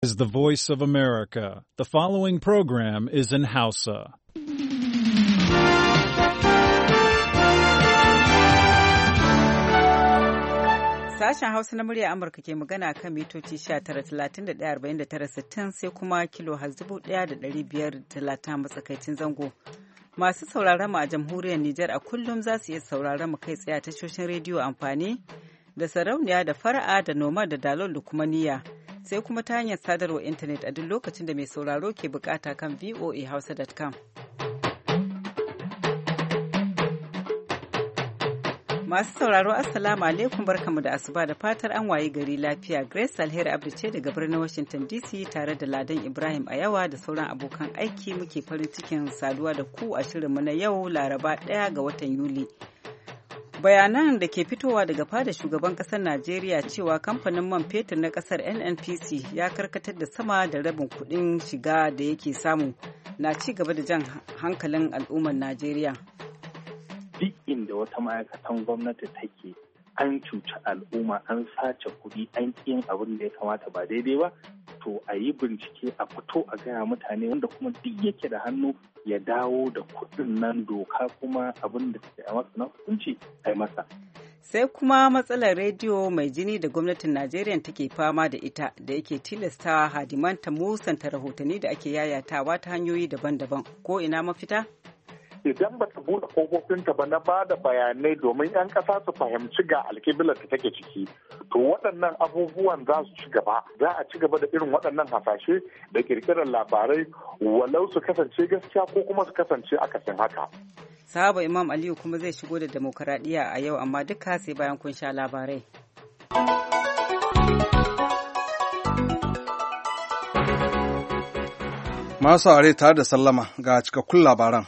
is the voice of America. The following program is in Hausa. Sashen Hausa na murya Amurka ke magana kan mitoci 19,31,49,60 sai kuma kilo hazdubu 1,530 matsakaicin zango. Masu sauraron mu a jamhuriyar Nijar a kullum za su iya sauraron mu kai tsaye a tashoshin rediyo amfani da sarauniya da fara'a da noma da dalol da kuma niyya. Sai kuma ta hanyar sadarwar intanet a duk lokacin da mai sauraro ke bukata kan voahausa.com. Masu sauraro Assalamu alaikum barkamu da asuba da fatar an waye gari lafiya. Grace Alheri Abdu ce daga birnin Washington DC tare da Ladan Ibrahim Ayawa da sauran abokan aiki muke farin cikin saduwa da ku a shirinmu na yau Laraba 1 ga watan Yuli. Bayanan da ke fitowa daga fada shugaban kasar Najeriya cewa kamfanin man fetur na kasar NNPC ya karkatar da sama da rabin kuɗin shiga da yake samu na ci gaba da jan hankalin al'ummar Najeriya. Duk inda wata ma'aikatan gwamnati take an cuci al'umma, an sace kuɗi, an yin abin da ya kamata ba daidai ba, to a yi bincike a fito a gaya mutane wanda kuma duk yake da hannu ya dawo da kuɗin nan, doka kuma abin da take a masa na hukunci a yi masa. Sai kuma matsalar rediyo mai jini da gwamnatin Najeriya take fama da ita da yake tilastawa hadimanta musanta rahotanni da ake yayatawa ta hanyoyi daban-daban. Ko ina mafita? Idan ba ta buɗe kofofinta ba na ba da bayanai domin 'yan ƙasa su fahimci ga alƙiblar da take ciki, to waɗannan abubuwan za su ci gaba. Za a ci gaba da irin waɗannan hasashe da ƙirƙirar labarai, walau su kasance gaskiya ko kuma su kasance akasin haka. Sahaba Imam Aliyu kuma zai shigo da demokaradiyya a yau, amma duka sai bayan kun sha labarai. Masu are tare da sallama ga cikakkun labaran.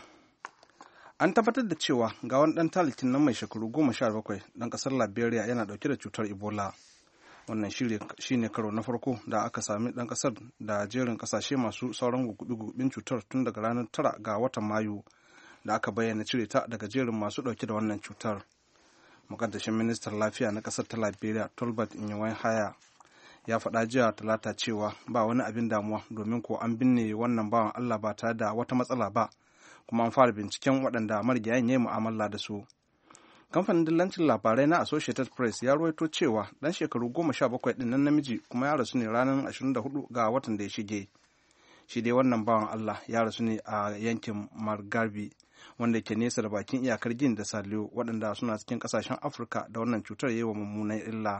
An tabbatar da cewa ga wani ɗan talikin nan mai shekaru 17 ɗan ƙasar Liberia yana ɗauke da cutar Ebola. Wannan shi ne karo na farko da aka sami ɗan ƙasar da jerin ƙasashe masu sauran gugubin cutar tun daga ranar 9 ga watan Mayu da aka bayyana cire ta daga jerin masu ɗauke da wannan cutar. Mukaddashin ministan lafiya na ƙasar ta Liberia, Tolbert Nyohaya, ya faɗa jiya Talata cewa ba wani abin damuwa domin ko an binne wannan bawan Allah ba tare da wata matsala ba, kuma an fara binciken waɗanda marigayen ya yi mu'amala da su. Kamfanin dillancin labarai na Associated Press ya rawaito cewa ɗan shekaru 17 ɗin nan namiji kuma ya rasu ne ranar 24 ga watan da ya shige. Shi dai wannan bawan Allah ya rasu ne a yankin Margarbi, wanda ke nesa da bakin iyakar Gini da Saliyo, waɗanda suna cikin ƙasashen Afirka da wannan cutar ya yi wa mummunan illa.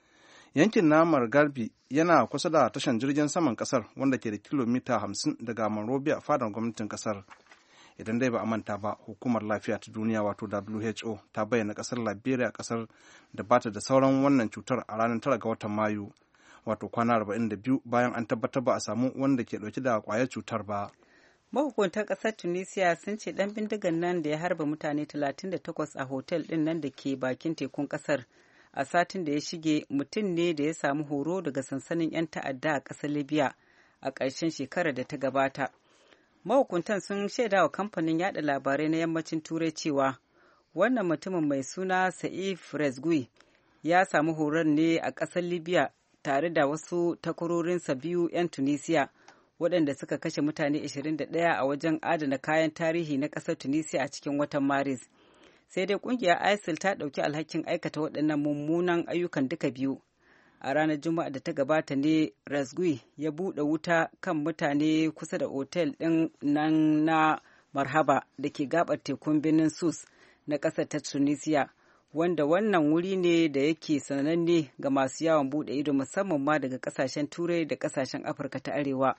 Yankin na Margarbi yana kusa da tashan jirgin saman ƙasar, wanda ke da kilomita 50 daga Monrovia, fadar gwamnatin ƙasar. Idan dai ba a manta ba, hukumar lafiya ta duniya wato WHO ta bayyana kasar Liberia kasar da bata da sauran wannan cutar a ranar 9 ga watan Mayu, wato kwana 42 bayan an tabbatar ba a samu wanda ke dauke da kwayar cutar ba. Mahukuntan kasar Tunisia sun ce dan bindigan nan da ya harba mutane 38 a hotel din nan da ke bakin tekun kasar a satin da ya shige mutum ne da ya samu horo daga sansanin 'yan ta'adda a kasar Libya a ƙarshen shekarar da ta gabata. Mahukuntan sun shaida wa kamfanin yada labarai na yammacin turai cewa wannan mutumin mai suna Saif Rezgui ya samu horon ne a ƙasar Libya tare da wasu takwarorinsa biyu 'yan Tunisia waɗanda suka kashe mutane 21 a wajen adana kayan tarihi na ƙasar Tunisia a cikin watan Maris. Sai dai ƙungiyar ISIL ta ɗauki alhakin aikata waɗannan mummunan ayyukan duka biyu. A ranar Juma'a da ta gabata ne Razgui ya buɗe wuta kan mutane kusa da otel ɗin nan na Marhaba da ke gabar tekun birnin Sus na ƙasar ta Tunisia, wanda wannan wuri ne da yake sananne ga masu yawon buɗe ido musamman ma daga ƙasashen Turai da ƙasashen Afirka ta Arewa.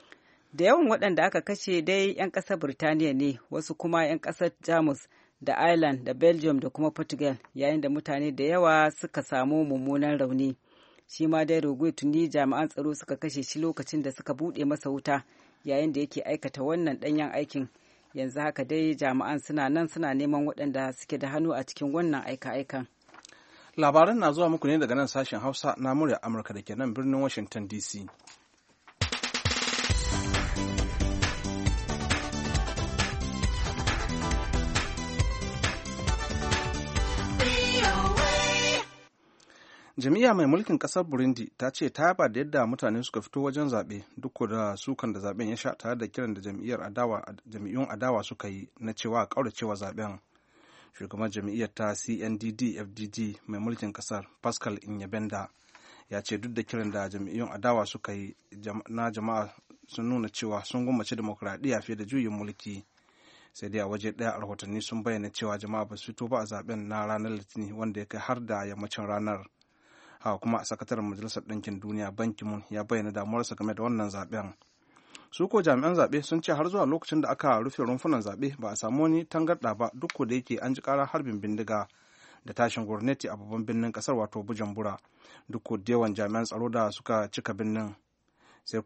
Da yawan waɗanda aka kashe dai 'yan ƙasar Birtaniya ne, wasu kuma 'yan ƙasar Jamus da Ireland da Belgium da kuma Portugal, yayin da mutane da yawa suka samu mummunan rauni. Shi ma dai Rogui tuni jami'an tsaro suka kashe shi lokacin da suka buɗe masa wuta yayin da yake aikata wannan ɗanyen aikin. Yanzu haka dai jami'an suna nan suna neman waɗanda suke da hannu a cikin wannan aika-aikan. Labaran na zuwa muku ne daga nan sashen Hausa na murya Amurka da ke nan birnin Washington DC. Jami'a mai mulkin ƙasar Burundi ta ce ta yaba da yadda mutane suka fito wajen zaɓe duk da sukan da zaɓen ya sha tare da kiran da jami'un adawa suka yi na cewa a ƙauracewa zaɓen. Shugaban jami'iyyar ta CNDD-FDD mai mulkin ƙasar Pascal Nyabenda ya ce duk da kiran da jami'un adawa suka yi na jama'a sun nuna cewa sun gwammace demokuraɗiyya fiye da juyin mulki. Sai dai a waje ɗaya rahotanni sun bayyana cewa jama'a ba su fito ba a zaɓen na ranar Litinin wanda ya kai har da yammacin ranar. Haka kuma a sakataren Majalisar Ɗinkin Duniya Ban Ki-moon ya bayyana damuwarsa game da wannan zaɓen. Su ko jami'an zaɓe sun ce har zuwa lokacin da aka rufe rumfunan zaɓe ba a samu wani tangarɗa ba duk da yake an ji ƙarar harbin bindiga da tashin gwamnati a babban birnin ƙasar wato Bujumbura duk da yawan jami'an tsaro da suka cika birnin sai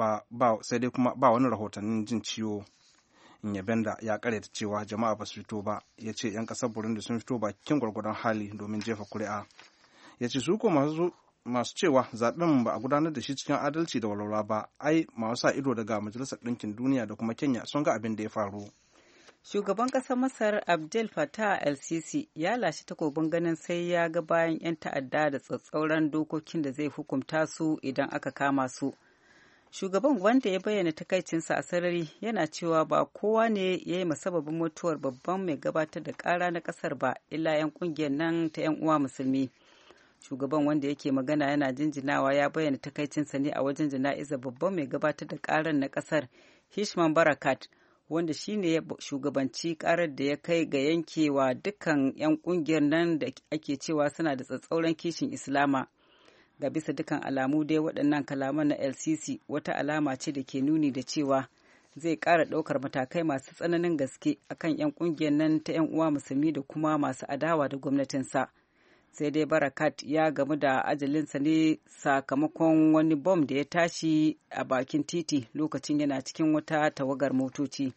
dai kuma ba wani rahotannin jin ciwo. Nyabenda ya karyata cewa jama'a ba su fito ba, ya ce 'yan ƙasar Burundi sun fito bakin gwargwadon hali domin jefa kuri'a. Ya ce su ko masu cewa zaben ba a gudanar da shi cikin adalci da walwala ba, ai masu sa ido daga Majalisar Ɗinkin Duniya da kuma Kenya sun ga abin da ya faru. Shugaban ƙasar Masar Abdel Fattah el-Sisi ya lashe takobin ganin sai ya ga bayan 'yan ta'adda da tsatsauran dokokin da zai hukunta su idan aka kama su. Shugaban wanda ya bayyana takaicinsa a sarari yana cewa ba kowa ne ya yi masababin mutuwar babban mai gabatar da ƙara na ƙasar ba, illa 'yan ƙungiyar nan ta 'yan uwa musulmi. Shugaban wanda yake magana yana jinjinawa ya bayyana takaicinsa ne a wajen jana'izar babban mai gabatar da ƙarar na ƙasar Hishman Barakat, wanda shine ya shugabanci ƙarar da ya kai ga yankewa dukkan 'yan ƙungiyar nan da ake cewa suna da tsatsauran kishin Islama. Ga bisa dukkan alamu dai waɗannan kalaman na LCC wata alama ce da ke nuni da cewa zai ƙara ɗaukar matakai masu tsananin gaske akan 'yan ƙungiyar nan ta 'yan uwa musulmi da kuma masu adawa da gwamnatinsa. Sai dai Barakat ya gamu da ajalinsa ne sakamakon wani bom da ya tashi a bakin titi lokacin yana cikin wata tawagar motoci.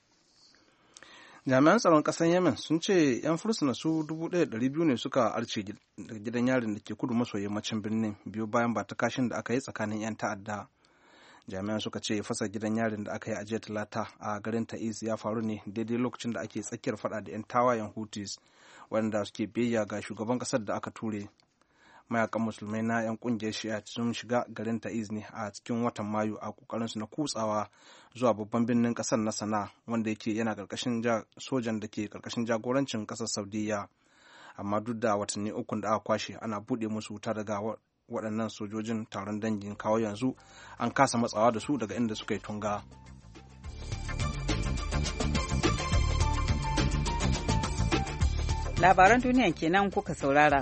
Jami'an tsaron ƙasar Yemen sun ce 'yan fursuna su 1,200 ne suka arce daga gidan yarin da ke kudu maso yammacin birnin biyu bayan ba ta kashin da aka yi tsakanin 'yan ta'adda. Jami'an suka ce fasa gidan yarin da aka yi a jiya Talata a garin Ta'iz ya faru ne daidai lokacin da ake tsakiyar fada da 'yan tawayen Houthis wanda suke biyayya ga shugaban ƙasar da aka ture. Mayakan musulmai na 'yan ƙungiyar Shi'a sun shiga garin Ta'iz ne a cikin watan Mayu a ƙoƙarinsu na kutsawa zuwa babban birnin ƙasar na Sana'a wanda yake yana ƙarƙashin sojan da ke ƙarƙashin jagorancin ƙasar Saudiyya. Amma duk da watanni ukun da aka kwashe ana buɗe musu wuta daga waɗannan sojojin taron dangin kawo yanzu an kasa matsawa da su daga inda suka yi tunga. Labaran duniya kenan kuka saurara.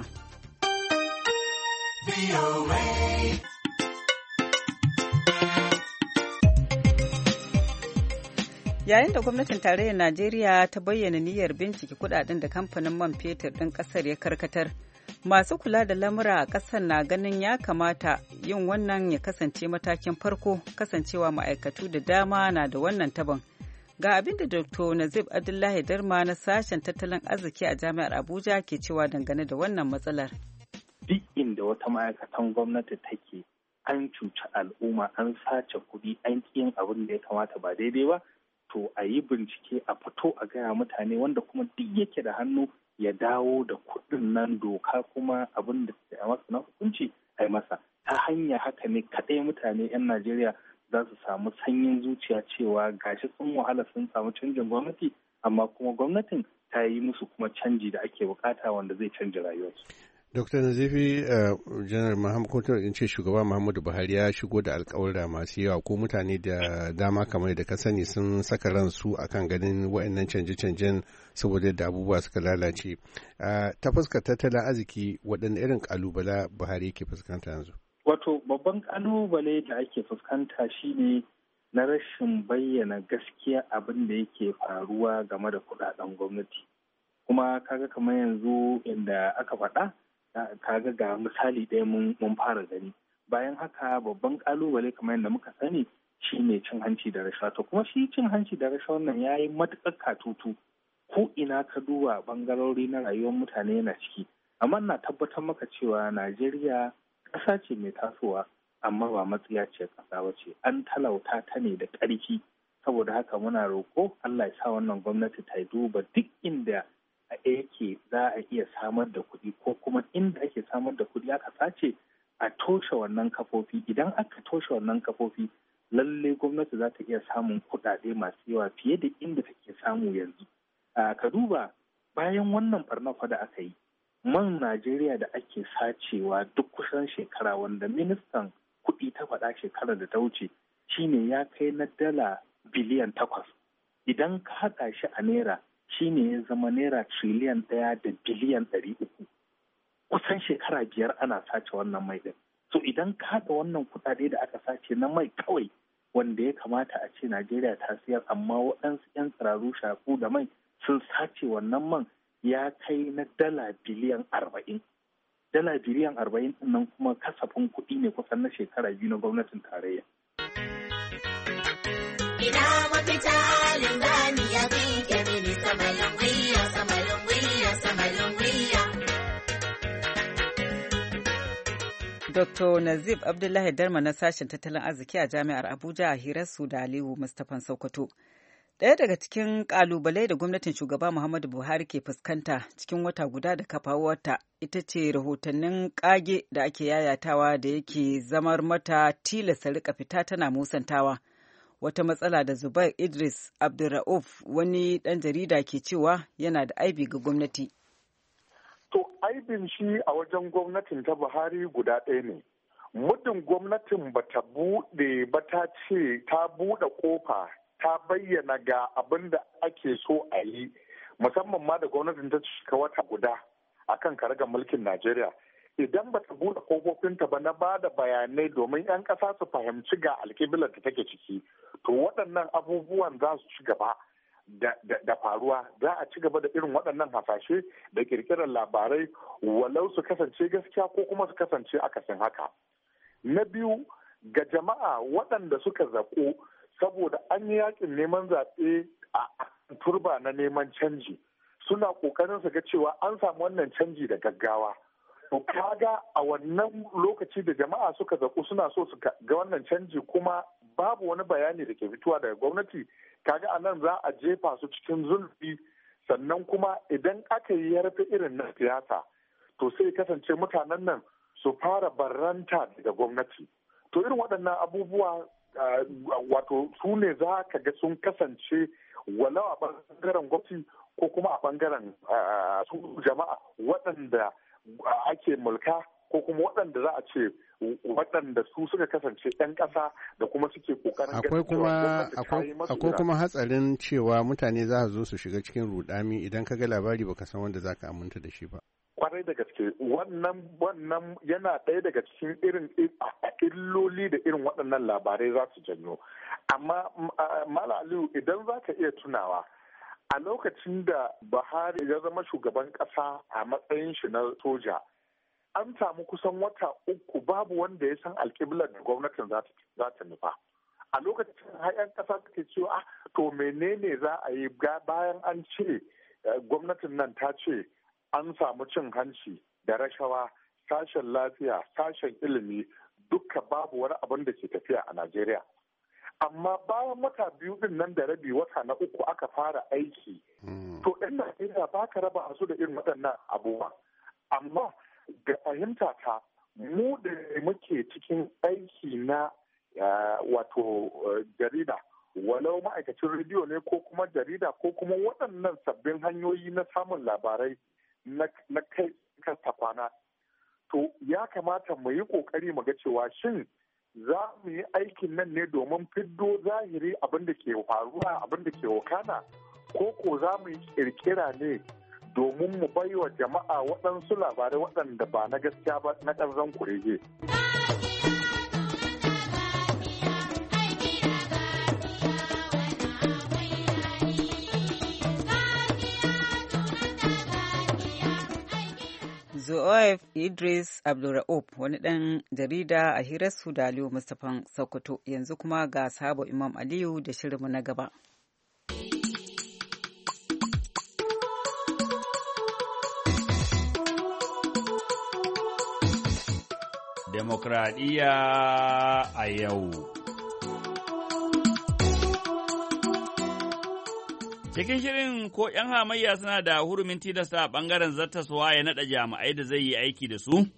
Yayin da gwamnatin tarayyar Najeriya ta bayyana niyyar bincike kudaden da kamfanin man fetur ɗin ƙasar ya karkatar, masu kula da lamura a ƙasar na ganin ya kamata yin wannan ya kasance matakin farko, kasancewa ma'aikatu da dama na da wannan tabon. Ga abin da Dr. Nazib Abdullahi Darma na sashen tattalin arziki a Jami'ar Abuja ke cewa dangane da wannan matsalar. Duk inda wata ma'aikatan gwamnati take an cuci al'umma, an sace kuɗi, an yin abin da ya kamata ba daidai ba, to a yi bincike a fito a gaya mutane wanda kuma duk yake da hannu ya dawo da kuɗin nan doka kuma abin da ya masa na hukunci a yi masa. Ta hanya haka ne kaɗai mutane 'yan Najeriya za su samu sanyin zuciya cewa gashi sun wahala sun samu canjin gwamnati amma kuma gwamnatin ta yi musu kuma canji da ake bukata wanda zai canja rayuwarsu. Dr. Nazifi, Janar Muhammadu in ce shugaba Muhammadu Buhari ya shigo da alƙawarra masu yawa ko mutane da dama kamar da ka sani sun saka ransu akan ganin waɗannan canje-canjen saboda da abubuwa suka lalace. Ta fuskar tattalin arziki waɗanne irin ƙalubala Buhari yake fuskanta yanzu? Wato babban ƙalubale da ake fuskanta shine na rashin bayyana gaskiya abin da yake faruwa game da kuɗaɗen gwamnati. Kuma kaga kamar yanzu inda aka faɗa kaga ga misali ɗaya mun fara gani. Bayan haka babban ƙalubale kamar yadda muka sani shine cin hanci da rashawa. To kuma shi cin hanci da rashawa nan ya yi matuƙar katutu ko ina ka duba ɓangarori na rayuwar mutane yana ciki. Amma na tabbatar maka cewa Najeriya ƙasa ce mai tasowa amma ba matsiya ce ƙasa ba ce. An talauta ta ne da ƙarfi. Saboda haka muna roƙo Allah ya sa wannan gwamnati ta duba duk inda yake za a iya samar da kuɗi ko kuma inda ake samar da kuɗi aka sace a toshe wannan kafofi. Idan aka toshe wannan kafofi lalle gwamnati za ta iya samun kuɗaɗe masu yawa fiye da inda take samu yanzu. Ka duba bayan wannan barnafa da aka yi, man Najeriya da ake sacewa duk kusan shekara, wanda ministan kuɗi ta faɗa shekarar da ta wuce shine ya kai na dala biliyan 8. Idan ka haɗa shi a naira shine ya zama naira triliyan 1 da biliyan 300. Kusan shekara 5 ana sace wannan mai ɗin. So idan ka haɗa wannan kuɗaɗe da aka sace na mai kawai, wanda ya kamata a ce Najeriya ta siyar, amma waɗansu 'yan tsiraru shafu da mai sun sace wannan man, ya kai na dala biliyan 40. Dala biliyan 40 ɗin nan kuma kasafin kuɗi ne kusan na shekara 2 na gwamnatin tarayya. Ina mafita linzami ya fi mini samalin wiya, samalin wiya, samalin wiya. Dr. Nazib Abdullahi Darma na sashen tattalin arziki a Jami'ar Abuja a hirarsu da Aliyu Mustapha Sokoto. Ɗaya daga cikin ƙalubale da gwamnatin shugaba Muhammadu Buhari ke fuskanta cikin wata guda da kafawarta ita ce rahotannin ƙage da ake yayatawa da yake zamar mata tilasta rika fita tana musantawa. Wata matsala da Zubair Idris Abdulra'uf, wani ɗan jarida, ke cewa yana da aibi ga gwamnati. To aibin shi a wajen gwamnatin ta Buhari guda ɗaya ne. Muddin gwamnatin ba ta buɗe ba, ta ce ta buɗe ƙofa, ta bayyana ga abin da ake so a yi, musamman ma da gwamnatin ta cika wata guda akan karagar mulkin Najeriya. Idan ba ta buɗe ƙofofinta ba na ba da bayanai domin 'yan ƙasa su fahimci ga alƙiblar da take ciki, to waɗannan abubuwan za su ci gaba da faruwa. Za a ci gaba da irin waɗannan hasashe da ƙirƙirar labarai, walau su kasance gaskiya ko kuma su kasance akasin haka. Na biyu, ga jama'a waɗanda suka zaƙo saboda an yi yakin neman zaɓe a turba na neman canji, suna ƙoƙarin su ga cewa an samu wannan canji da gaggawa. To kaga a wannan lokaci da jama'a suka zaƙo suna so su ga wannan canji, kuma babu wani bayani da ke fitowa daga gwamnati, kaga a nan za a jefa su cikin zulfi. Sannan kuma idan aka yi yarfe irin na siyasa, to sai kasance mutanen nan su fara barranta daga gwamnati. To irin waɗannan abubuwa wato su ne za ka ga sun kasance walau a ɓangaren gwamnati ko kuma a ɓangaren su jama'a waɗanda ake mulka, ko kuma waɗanda za a ce waɗanda su suka kasance 'yan ƙasa da kuma suke ƙoƙarin akwai kuma hatsarin cewa mutane za su zo su shiga cikin rudami idan ka ga labari baka san wanda za ka aminta da shi ba. Kwarai da gaske wannan yana ɗaya daga cikin irin illoli da irin waɗannan labarai za su janyo. Amma Mala Aliyu, idan za ka iya tunawa, a lokacin da Buhari ya zama shugaban ƙasa a matsayin shi na soja, an samu kusan wata 3 babu wanda ya san alƙiblar da gwamnatin za ta nufa. A lokacin hayan ƙasa suke cewa to menene za a yi bayan an ce gwamnatin nan ta ce an samu cin hanci da rashawa, sashen lafiya, sashen ilimi, duka babu wani abin da ke tafiya a Najeriya. Amma bayan wata 2 din nan da rabi, wata na 3 aka fara aiki. To ɗan Najeriya ba ka raba su da irin waɗannan abubuwa. Amma ga fahimta ta, mu da muke cikin aiki na wato jarida, walau ma'aikacin rediyo ne ko kuma jarida ko kuma waɗannan sabbin hanyoyi na samun labarai na kai kasta kwana, to ya kamata mu yi ƙoƙari mu ga cewa shin za mu yi aikin nan ne domin fiddo zahiri abin da ke faruwa, abin da ke wakana, ko za mu yi ƙirƙira ne domin mu bai wa jama'a waɗansu labarai waɗanda ba na gaskiya ba, na ƙarzon kurege. Zoef Idris Abdulra'uf, wani ɗan jarida a hirarsu da Aliyu Mustapha Sokoto. Yanzu kuma ga sahabo Imam Aliyu da shirinmu na gaba. Demokradiyya a yau. Cikin shirin ko ‘yan hamayya suna da hurumin tilasta a ɓangaren zattaswa ya naɗa jami'ai da zai yi aiki da su?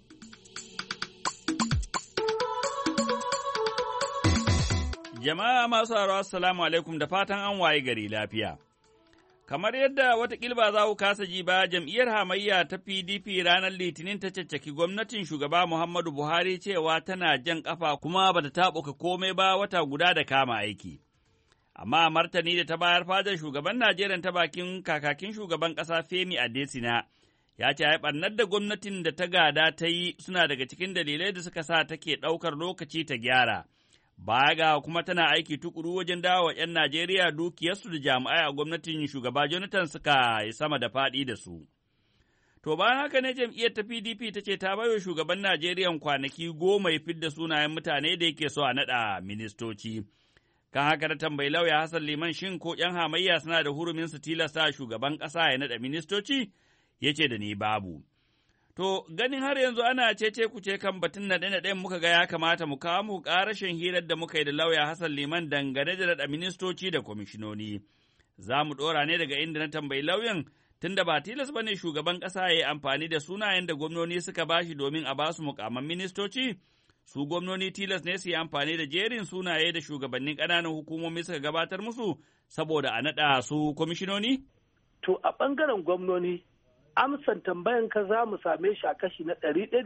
Jama'a masu haro assalamu alaikum da fatan an waye gari lafiya. Kamar yadda watakila ba za ku kasa ji ba, jam'iyyar hamayya ta PDP ranar Litinin ta caccaki gwamnatin shugaba Muhammadu Buhari cewa tana jan ƙafa kuma ba ta taɓuka komai ba wata guda da kama aiki. Amma martani da ta bayar fadar shugaban Najeriya ta bakin kakakin shugaban ƙasa Femi Adesina ya ce ɓarnar da gwamnatin da ta gada ta yi suna daga cikin dalilai da suka sa take ɗaukar lokaci ta gyara. Baya ga kuma tana aiki tukuru wajen dawo wa ‘yan Najeriya dukiyarsu da jami'ai a gwamnatin shugaba Jonathan suka yi sama da faɗi da su. To bayan haka ne jam'iyyar ta PDP ta ce ta baiwa shugaban Najeriya kwanaki 10 ya fidda sunayen mutane da yake so a naɗa ministoci. Kan haka da tambayi lauya Hassan Liman shin ko ‘yan hamayya suna da hurumin su tilasta shugaban ƙasa ya naɗa ministoci? Ya ce da ni babu. To, ganin har yanzu ana cece kuce kan batun naɗe-naɗen muka ga ya kamata mu kawo mu ƙarashin hirar da muka yi da lauya Hassan Liman dangane da naɗa ministoci da kwamishinoni. Za mu ɗora ne daga inda na tambayi lauyan tunda ba tilas ba ne shugaban ƙasa ya yi amfani da sunayen da gwamnoni suka bashi domin a basu mukaman ministoci. Su gwamnoni tilas ne su yi amfani da jerin sunaye da shugabannin ƙananan hukumomi suka gabatar musu saboda a naɗa su kwamishinoni? To, a ɓangaren gwamnoni, amsan tambayan ka za mu same shi a kashi na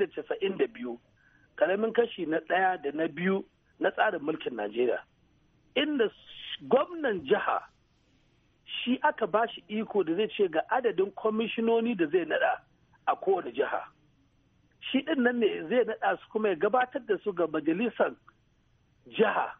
192, karamin kashi na 1 da na 2 na tsarin mulkin Najeriya. Inda gwamnan jiha shi aka ba shi iko da zai ce ga adadin kwamishinoni da zai nada a kowane jiha. Shi ɗin nan ne zai nada su kuma ya gabatar da su ga majalisar jiha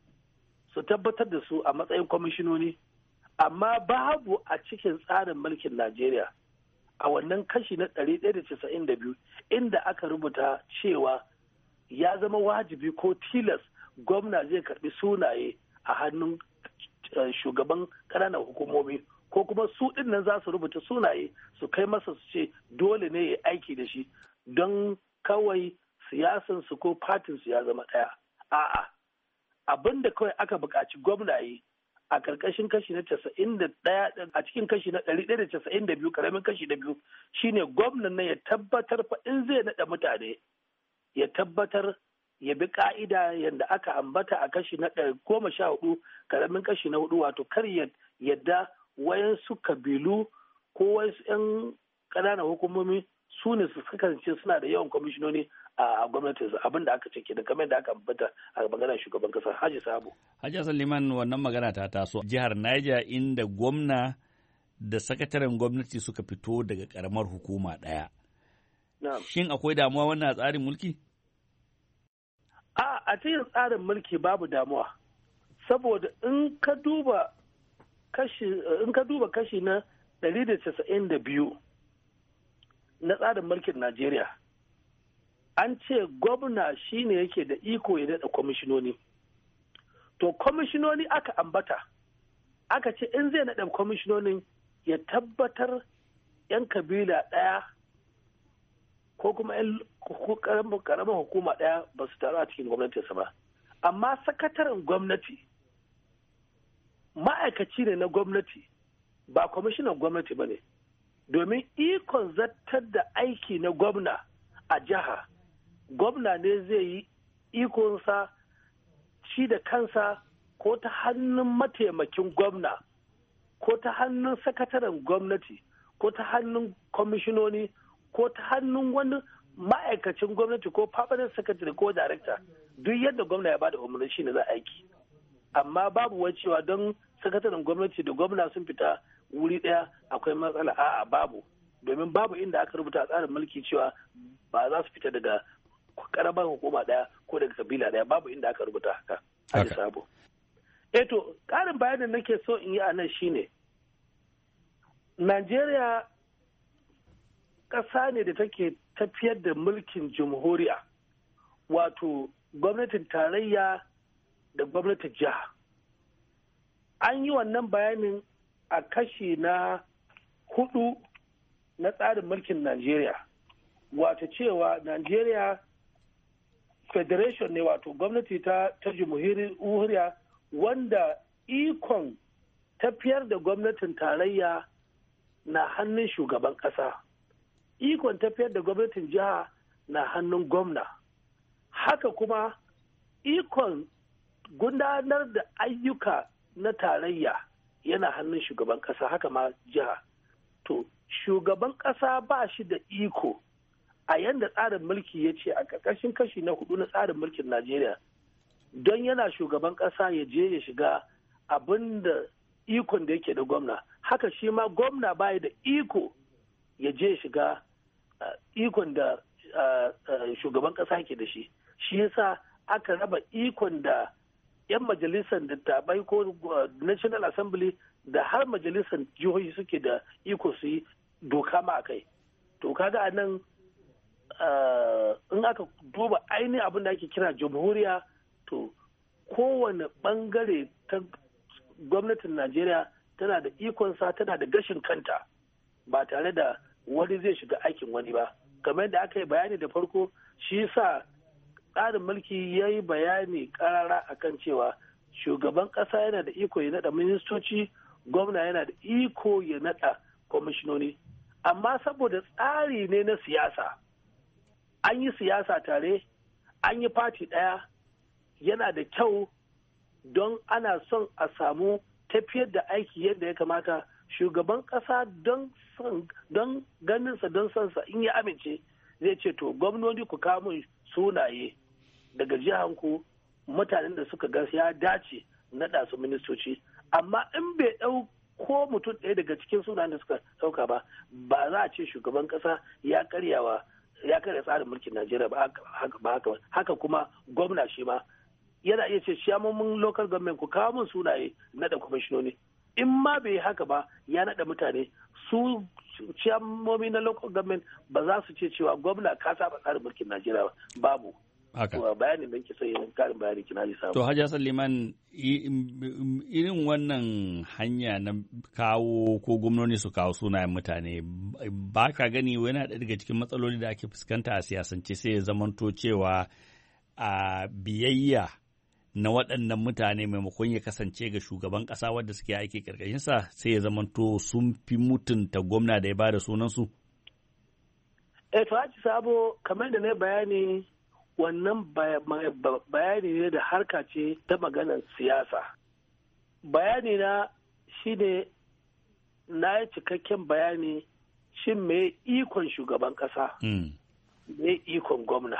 su tabbatar da su a matsayin kwamishinoni. Amma babu a cikin tsarin mulkin Najeriya a wannan kashi na 192 inda aka rubuta cewa ya zama wajibi ko tilas gwamna zai karbi sunaye a hannun shugaban ƙananan hukumomi ko kuma su ɗin nan za su rubuta sunaye su kai masa su ce dole ne ya aiki da shi don kawai siyasansu ko fatinsu ya zama ɗaya. A'a, abin da kawai aka buƙaci gwamna yi a ƙarƙashin kashi na 91 a cikin kashi na 192 ƙaramin kashi na 2 shine gwamnan nan ya tabbatar fa in zai naɗa mutane ya tabbatar ya bi ƙa'ida yadda aka ambata a kashi na 14 ƙaramin kashi na 4 wato kar yadda wayansu kabilu ko wayansu 'yan ƙananan hukumomi su ne su kasance suna da yawan kwamishinoni a gwamnatinsa abin da aka cike da kamar da aka ambata a maganar shugaban kasa Haji Sabo. Haji Liman wannan magana ta taso jihar Niger inda gwamna da sakataren gwamnati suka fito daga karamar hukuma ɗaya. Shin akwai damuwa wannan tsarin mulki? A cikin tsarin mulki babu damuwa saboda in ka duba kashi na 192 na tsarin mulkin Najeriya an ce gwamna shine yake da iko ya daɗa kwamishinoni. To kwamishinoni aka ambata, aka ce in zai naɗa kwamishinonin ya tabbatar 'yan kabila ɗaya ko kuma 'yan ƙaramin hukuma ɗaya ba su taru a cikin gwamnatinsa ba. Amma sakataren gwamnati ma'aikaci ne na gwamnati ba kwamishinan gwamnati ba ne. Domin ikon zartar da aiki na gwamna a jiha, gwamna ne zai yi ikonsa shi da kansa ko ta hannun mataimakin gwamna ko ta hannun sakataren gwamnati ko ta hannun kwamishinoni ko ta hannun wani ma'aikacin gwamnati ko permanent secretary ko director duk yadda gwamna ya bada umarni shi ne za aiki. Amma babu wacewa don sakataren gwamnati da gwamna sun fita wuri ɗaya akwai matsala, a'a babu, domin babu inda aka rubuta a tsarin mulki cewa ba za su fita daga karamar hukuma ɗaya ko daga kabila ɗaya, babu inda aka rubuta haka. Haji Sabo. To ƙarin bayanin nake so in yi a nan shine Najeriya ƙasa ne da take tafiyar da mulkin jamhuriya, wato gwamnatin tarayya da gwamnatin jiha. An yi wannan bayanin a kashi na 4 na tsarin mulkin Najeriya, wato cewa Najeriya federation ne, wato gwamnati ta jamhuriya wanda ikon tafiyar da gwamnatin tarayya na hannun shugaban ƙasa, ikon tafiyar da gwamnatin jiha na hannun gwamna, haka kuma ikon gudanar da ayyuka na tarayya yana hannun shugaban ƙasa, haka ma jiha. To shugaban ƙasa ba shi da iko a yanda tsarin mulki ya ce a ƙarƙashin kashi na 4 na tsarin mulkin Najeriya, don yana shugaban ƙasa ya je ya shiga abin da ikon da yake da gwamna, haka shi ma gwamna baya da iko ya je ya shiga ikon da shugaban ƙasa yake da shi. Shi yasa aka raba ikon da 'yan majalisar dattabai ko National Assembly da har majalisar jihohi suke da iko su yi doka ma a kai. To kaga a nan in aka duba ainihin abin da ake kira jamhuriya, to kowane bangare ta gwamnatin Najeriya tana da ikonsa, tana da gashin kanta ba tare da wani zai shiga aikin wani ba. Kamar da aka yi bayani da farko, shi sa tsarin mulki ya yi bayani karara akan cewa shugaban ƙasa yana da iko ya naɗa ministoci, gwamna yana da iko ya naɗa kwamishinoni. Amma saboda tsari ne na siyasa, an yi siyasa tare, an yi fati ɗaya, yana da kyau don ana son a samu tafiyar da aiki yadda ya kamata. Shugaban ƙasa don ganinsa don sonsa in ya amince zai ce to gwamnoni ku kawo min sunaye daga jihanku mutanen da suka ga ya dace naɗa su ministoci. Amma in bai ɗau ko mutum ɗaya daga cikin sunayen da suka ɗauka ba za a ce shugaban ƙasa ya karya tsarin mulkin Najeriya ba haka kuma gwamna shi ma yana iya ce ciyamomin local government ku kawo min sunaye naɗa kwamishinoni. In ma bai haka ba ya naɗa mutane, su ciyamomi na local government ba za su ce cewa gwamna ka saba tsarin mulkin Najeriya ba, babu. Bayanin da ke sai karin bayani kina ji samu. To Hajji Hassan Liman, irin wannan hanya na kawo ko gwamnoni su kawo sunayen mutane ba ka gani wani daga cikin matsaloli da ake fuskanta a siyasance sai ya zamanto cewa a biyayya na waɗannan mutane maimakon ya kasance ga shugaban ƙasa wadda suke aiki ƙarƙashinsa sai ya zamanto sun fi mutunta gwamna da ya ba da sunansu? To Hajji Sabo, kamar da na bayani, wannan bayani ne da harka ce ta maganar siyasa. Bayani na shi ne na yi cikakken bayani shin me ikon shugaban ƙasa, me ikon gwamna,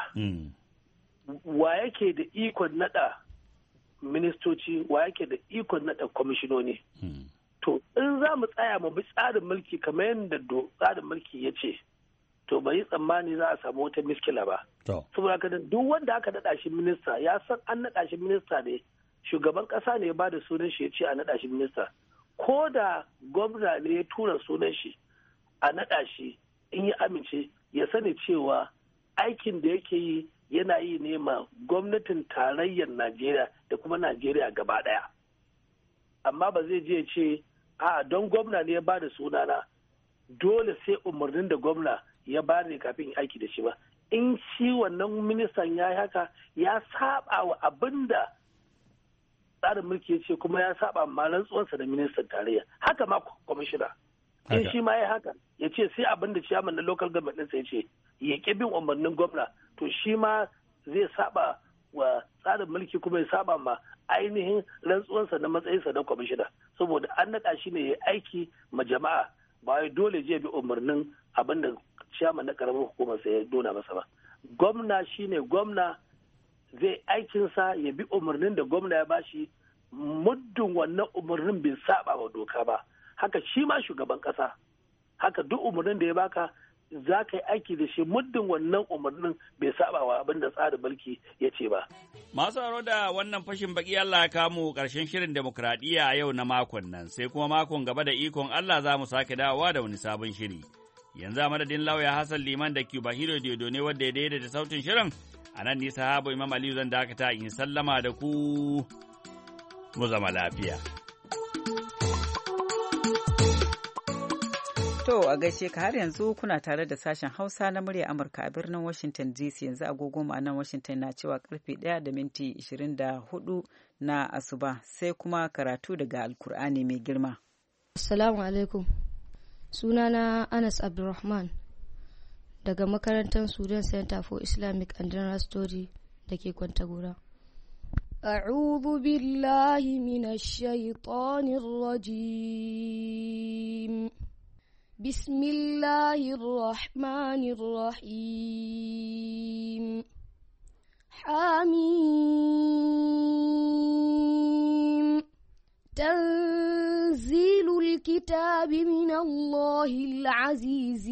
wa yake da ikon naɗa ministoci, wa yake da ikon naɗa kwamishinoni. To in za mu tsaya mu bi tsarin mulki kamar yadda tsarin mulki ya ce, to bai yi tsammani za a samu wata miskila ba. Saboda haka duk wanda aka naɗa shi minista ya san an naɗa shi minista ne, shugaban ƙasa ne ya ba da sunan shi ya ce a naɗa shi minista. Ko da gwamna ne ya tura sunan shi a naɗa shi, in ya amince ya sani cewa aikin da yake yi yana yi ne ma gwamnatin tarayyar Najeriya da kuma Najeriya gaba ɗaya. Amma ba zai je ce a don gwamna ne ya ba da sunana dole sai umarnin da gwamna ya ba ne kafin aiki da shi ba. In shi wannan ministan ya yi haka ya saba wa abin da tsarin mulki ya ce kuma ya saba ma rantsuwarsa da ministan tarayya. Haka ma kwamishina. In shi ma ya haka ya ce sai abin da ciyaman na local government ɗinsa ya ce ya ƙi bin umarnin gwamna, to shi ma zai saba wa tsarin mulki kuma ya saba ma ainihin rantsuwarsa na matsayinsa na kwamishina, saboda an naɗa shi ne ya aiki ma jama'a ba wai dole je bi umarnin abin da ciyaman na ƙaramin hukumar sa ya dona masa ba. Gwamna shine gwamna, zai aikinsa ya bi umarnin da gwamna ya bashi, muddin wannan umarnin bai saba wa doka ba. Haka shi ma shugaban ƙasa, haka duk umarnin da ya baka za ka yi aiki da shi muddin wannan umarnin bai saba wa abin da tsarin mulki ya ce ba. Masu haro da wannan fashin baki Allah ya kamo ƙarshen shirin demokradiyya a yau na makon nan, sai kuma makon gaba da ikon Allah za mu sake dawowa da wani sabon shiri. Yanzu a madadin lauya Hassan Liman da Cuba Hiro Dedo ne wanda ya daidaita sautin shirin, a nan ni sahabo Imam Aliyu zan dakata in sallama da ku mu zama lafiya. To a gaishe ka, har yanzu kuna tare da sashen Hausa na murya Amurka a birnin Washington DC. Yanzu agogo ma'anar Washington na cewa karfe 1:24 na asuba, sai kuma karatu daga Alkur'ani mai girma. Assalamu alaikum. Sunana Anas Abdulrahman daga makarantar Sudan Center for Islamic and General Study da ke Kwantagora. أعوذ بالله من الشيطان الرجيم. بسم الله الرحمن الرحيم. حميم. تنزيل الكتاب من الله العزيز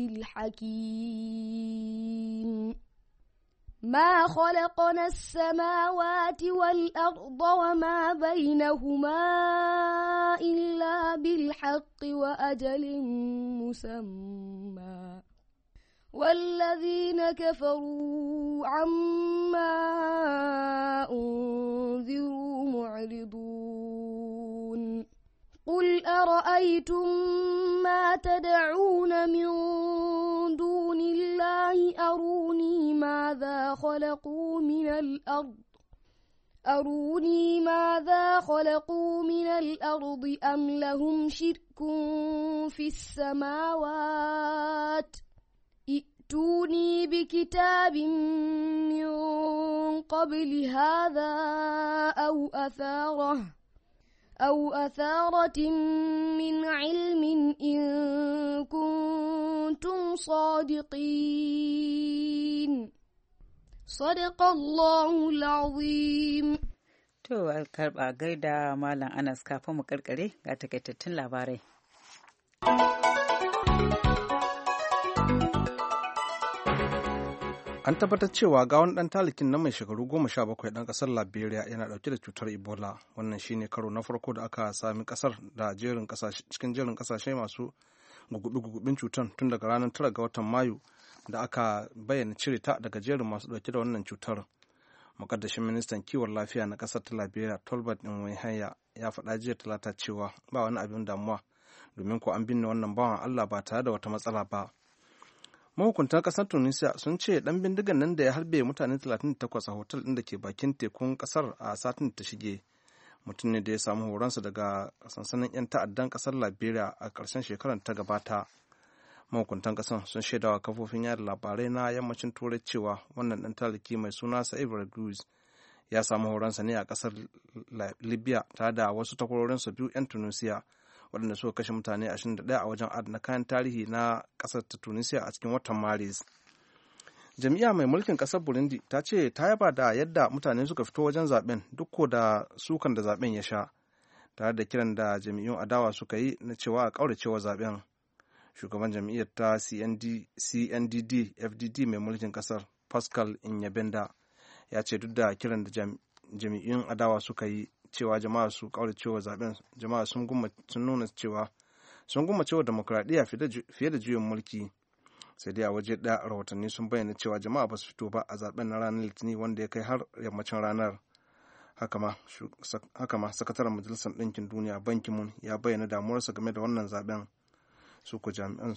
الحكيم. ما خلقنا السماوات والأرض وما بينهما إلا بالحق وأجل مسمى والذين كفروا عما أنذروا معرضون قل أرأيتم ما تدعون من دون الله أروني ماذا خلقوا من الأرض أم لهم شرك في السماوات ائتوني بكتاب من قبل هذا أو أثارة من علم إن كنتم صادقين صدق الله العظيم. To a karɓa gaida Malam Anas, kafin mu karkare ga takaitattun labarai. An tabbatar cewa gawon ɗan talikin na mai shekaru 17 ɗan ƙasar Liberia yana ɗauke da cutar Ebola. Wannan shine karo na farko da aka sami ƙasar da cikin jerin ƙasashe masu gugubin cutar tun daga ranar 9 ga watan Mayu da aka bayyana cire ta daga jerin masu ɗauke da wannan cutar. Mukaddashin ministan kiwon lafiya na ƙasar ta Liberia, Tolbert Nwoyihaya, ya faɗa jiya Talata cewa ba wani abin damuwa domin ko an binne wannan bawan Allah ba tare da wata matsala ba. Mahukuntan ƙasar Tunisia sun ce ɗan bindigan nan da ya harbe mutane 38 a hotel ɗin da ke bakin tekun ƙasar a satin da ta shige, mutum ne da ya samu horonsa daga sansanin 'yan ta'addan ƙasar Liberia a ƙarshen shekarar ta gabata. Mahukuntan ƙasar sun shaidawa kafofin yada labarai na yammacin turai cewa wannan ɗan taliki mai suna Sa'id Rodriguez ya samu horonsa ne a ƙasar Libya tare da wasu takwarorinsa biyu 'yan Tunisia waɗanda suka kashe mutane 21 a wajen adana kayan tarihi na ƙasar ta Tunisia a cikin watan Maris. Jami'a mai mulkin ƙasar Burundi ta ce ta yaba da yadda mutane suka fito wajen zaben duk ko da sukan da zaben ya sha, tare da kiran da jami'un adawa suka yi na cewa a ƙauracewa zaben. Shugaban jam'iyyar ta CNDD-FDD mai mulkin ƙasar, Pascal Inyabenda, ya ce duk da kiran da jami'un adawa suka yi cewa jama'a su kauracewa zaben, jama'a sun nuna cewa sun gummacewa demokradiyya fiye da juyin mulki. Sai dai a waje ɗaya rahotanni sun bayyana cewa jama'a ba su fito ba a zaben na ranar Litinin wanda ya kai har yammacin ranar. Haka ma sakataren Majalisar Ɗinkin Duniya Ban Ki-moon ya bayyana damuwarsa game da wannan zaben. Su ku jami'an.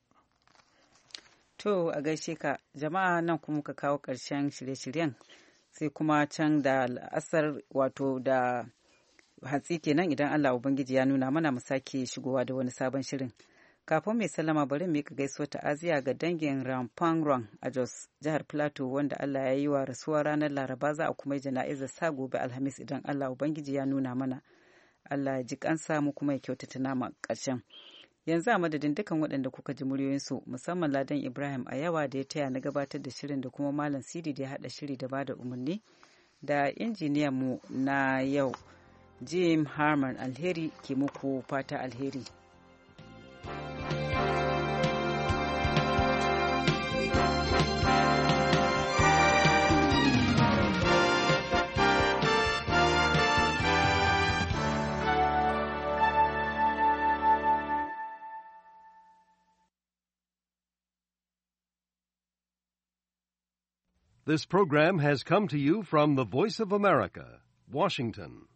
To a gaishe ka, jama'a, nan kuma ka kawo ƙarshen shirye-shiryen, sai kuma can da la'asar wato da hatsi kenan idan Allah Ubangiji ya nuna mana mu sake shigowa da wani sabon shirin. Kafin mai sallama bari mu gaisuwa ta'aziya ga dangin Rampangrang a Jos, jihar Plateau, wanda Allah ya yi wa rasuwa ranar Laraba, za a kuma yi jana'izar sa gobe Alhamis idan Allah Ubangiji ya nuna mana. Allah ya ji kansa mu kuma ya kyautata nama ƙarshen. Yanzu a madadin dukan waɗanda kuka ji muryoyinsu, musamman Ladan Ibrahim a yawa da ya taya na gabatar da shirin, da kuma Malam Sidi da ya haɗa shiri da bada umarni, da injiniyan mu na yau Jim Harman. Alheri ke muku fata alheri. This program has come to you from the Voice of America, Washington.